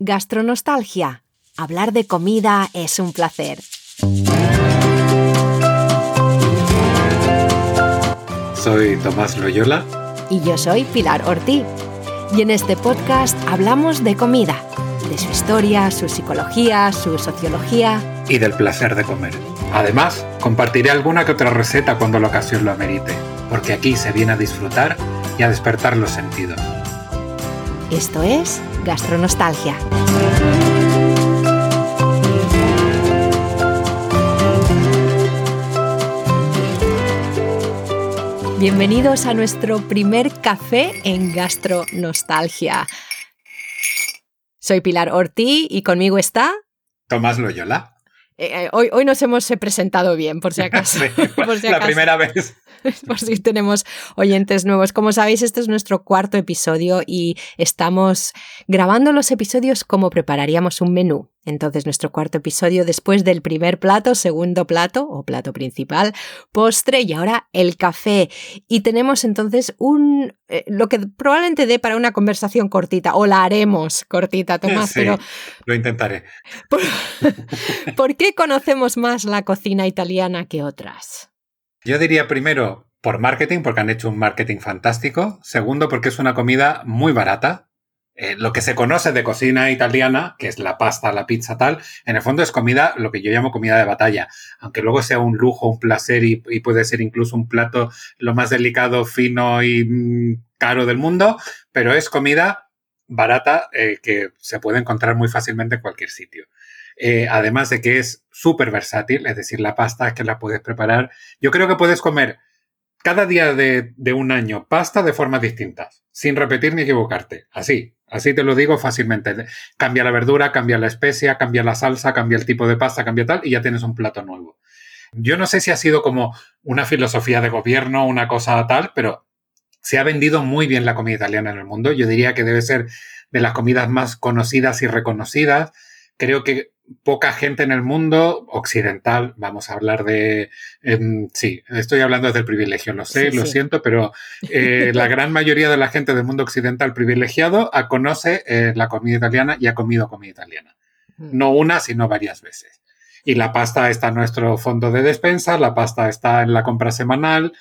Gastronostalgia. Hablar de comida es un placer. Soy Tomás Loyola. Y yo soy Pilar Ortiz. Y en este podcast hablamos de comida, de su historia, su psicología, su sociología. Y del placer de comer. Además, compartiré alguna que otra receta cuando la ocasión lo amerite, porque aquí se viene a disfrutar y a despertar los sentidos. Esto es Gastronostalgia. Bienvenidos a nuestro primer café en Gastronostalgia. Soy Pilar Ortiz y conmigo está... Tomás Loyola. Hoy nos hemos presentado bien, por si acaso. Sí, la primera vez. Por si tenemos oyentes nuevos. Como sabéis, este es nuestro cuarto episodio y estamos grabando los episodios como prepararíamos un menú. Entonces, nuestro cuarto episodio después del primer plato, segundo plato o plato principal, postre y ahora el café. Y tenemos entonces lo que probablemente dé para una conversación cortita, o la haremos cortita, Tomás. Sí, pero lo intentaré. ¿Por qué conocemos más la cocina italiana que otras? Yo diría primero por marketing, porque han hecho un marketing fantástico. Segundo, porque es una comida muy barata. Lo que se conoce de cocina italiana, que es la pasta, la pizza, tal, en el fondo es comida, lo que yo llamo comida de batalla. Aunque luego sea un lujo, un placer y puede ser incluso un plato lo más delicado, fino y caro del mundo, pero es comida barata que se puede encontrar muy fácilmente en cualquier sitio. Además de que es súper versátil, es decir, la pasta que la puedes preparar. Yo creo que puedes comer cada día de un año pasta de formas distintas, sin repetir ni equivocarte. Así te lo digo fácilmente. Cambia la verdura, cambia la especia, cambia la salsa, cambia el tipo de pasta, cambia tal, y ya tienes un plato nuevo. Yo no sé si ha sido como una filosofía de gobierno, una cosa tal, pero se ha vendido muy bien la comida italiana en el mundo. Yo diría que debe ser de las comidas más conocidas y reconocidas. Creo que poca gente en el mundo occidental, vamos a hablar de... sí, estoy hablando desde el privilegio, lo sé, sí, lo siento, pero la gran mayoría de la gente del mundo occidental privilegiado conoce la comida italiana y ha comido comida italiana. No una, sino varias veces. Y la pasta está en nuestro fondo de despensa, la pasta está en la compra semanal,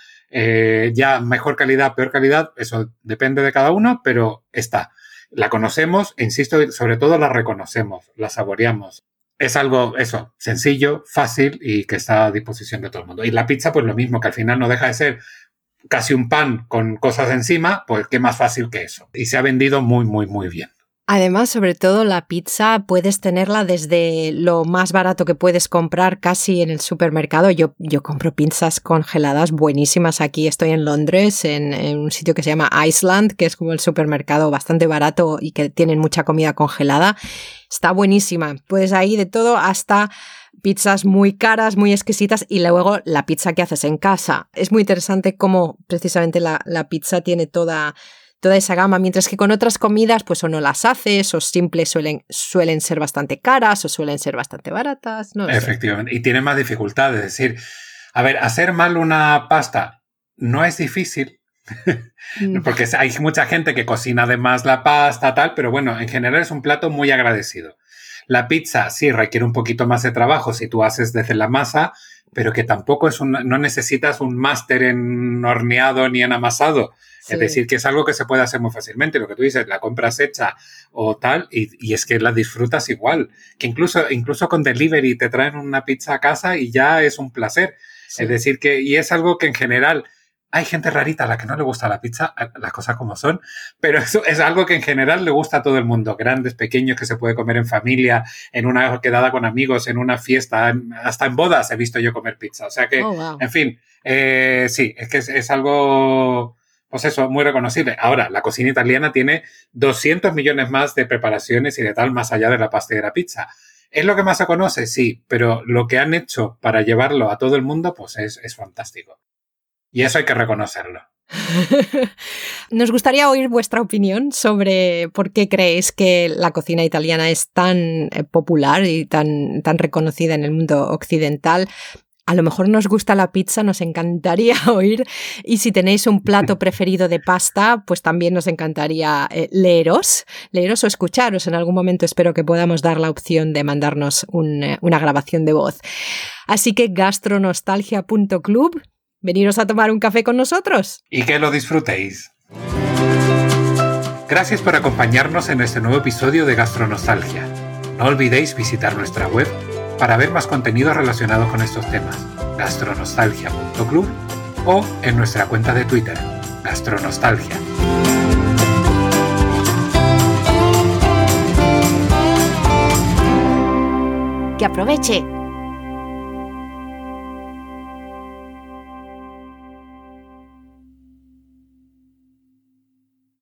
ya mejor calidad, peor calidad, eso depende de cada uno, pero está. La conocemos, insisto, sobre todo la reconocemos, la saboreamos. Es algo, eso, sencillo, fácil y que está a disposición de todo el mundo. Y la pizza, pues lo mismo, que al final no deja de ser casi un pan con cosas encima, pues qué más fácil que eso. Y se ha vendido muy, muy, muy bien. Además, sobre todo la pizza puedes tenerla desde lo más barato que puedes comprar casi en el supermercado. Yo compro pizzas congeladas buenísimas aquí. Estoy en Londres, en un sitio que se llama Iceland, que es como el supermercado bastante barato y que tienen mucha comida congelada. Está buenísima. Puedes ahí de todo hasta pizzas muy caras, muy exquisitas y luego la pizza que haces en casa. Es muy interesante cómo precisamente la pizza tiene toda esa gama, mientras que con otras comidas pues o no las haces o simples suelen ser bastante caras o suelen ser bastante baratas. No Efectivamente, y tienen más dificultades. Es decir, a ver, hacer mal una pasta no es difícil, porque hay mucha gente que cocina además la pasta, tal, pero bueno, en general es un plato muy agradecido. La pizza sí requiere un poquito más de trabajo si tú haces desde la masa, pero que tampoco no necesitas un máster en horneado ni en amasado. Sí. Es decir, que es algo que se puede hacer muy fácilmente. Lo que tú dices, la compras hecha o tal, y es que la disfrutas igual. Que incluso con delivery te traen una pizza a casa y ya es un placer. Sí. Es decir, y es algo que en general hay gente rarita a la que no le gusta la pizza, las cosas como son, pero eso es algo que en general le gusta a todo el mundo. Grandes, pequeños, que se puede comer en familia, en una quedada con amigos, en una fiesta, hasta en bodas he visto yo comer pizza. O sea que, wow. En fin, sí, es que es algo... Pues eso, muy reconocible. Ahora, la cocina italiana tiene 200 millones más de preparaciones y de tal, más allá de la pasta y de la pizza. ¿Es lo que más se conoce? Sí, pero lo que han hecho para llevarlo a todo el mundo, pues es fantástico. Y eso hay que reconocerlo. Nos gustaría oír vuestra opinión sobre por qué creéis que la cocina italiana es tan popular y tan reconocida en el mundo occidental. a lo mejor nos gusta la pizza, nos encantaría oír. Y si tenéis un plato preferido de pasta, pues también nos encantaría leeros o escucharos. En algún momento espero que podamos dar la opción de mandarnos una grabación de voz. Así que gastronostalgia.club, veniros a tomar un café con nosotros. Y que lo disfrutéis. Gracias por acompañarnos en este nuevo episodio de Gastronostalgia. No olvidéis visitar nuestra web para ver más contenido relacionado con estos temas, gastronostalgia.club, o en nuestra cuenta de Twitter, Gastronostalgia. Que aproveche